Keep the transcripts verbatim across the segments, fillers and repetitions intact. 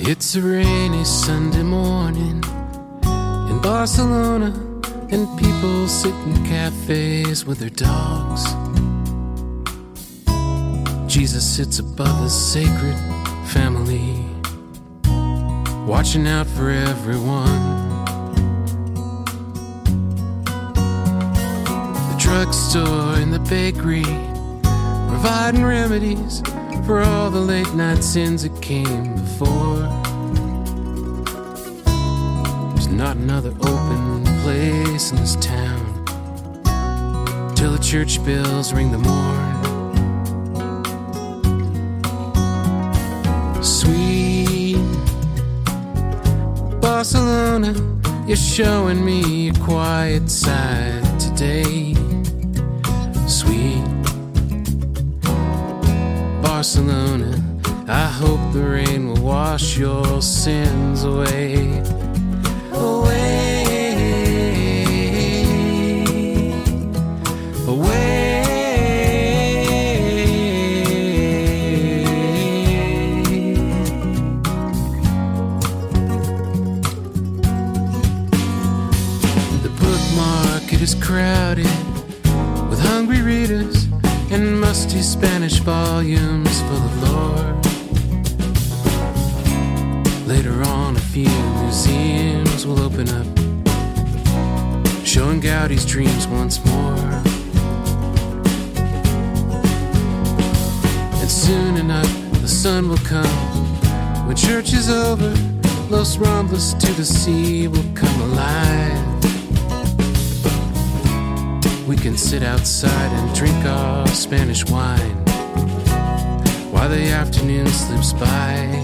It's a rainy Sunday morning in Barcelona, and people sit in cafes with their dogs. Jesus sits above the sacred family, watching out for everyone. The drugstore and the bakery, providing remedies for all the late night sins that came before. There's not another open place in this town till the church bells ring the morn. Sweet Barcelona, you're showing me your quiet side today. Sweet Barcelona, I hope the rain will wash your sins away. Away, away. The book market is crowded with hungry readers and musty Spanish volumes full of lore. Later on, a few museums will open up, showing Gaudi's dreams once more. And soon enough, the sun will come. When church is over, Los Ramblas to the sea will come alive. We can sit outside and drink our Spanish wine while the afternoon slips by.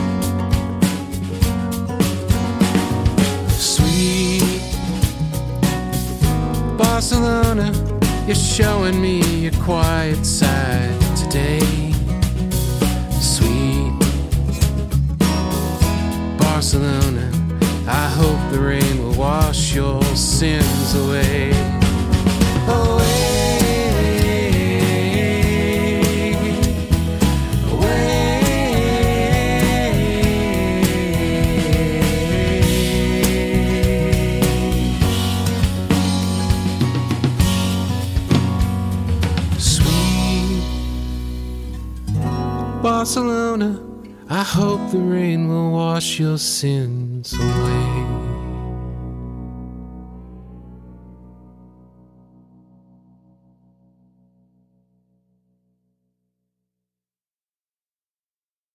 Sweet Barcelona, you're showing me your quiet side today. Sweet Barcelona, I hope the rain will wash your sins away. Barcelona, I hope the rain will wash your sins away.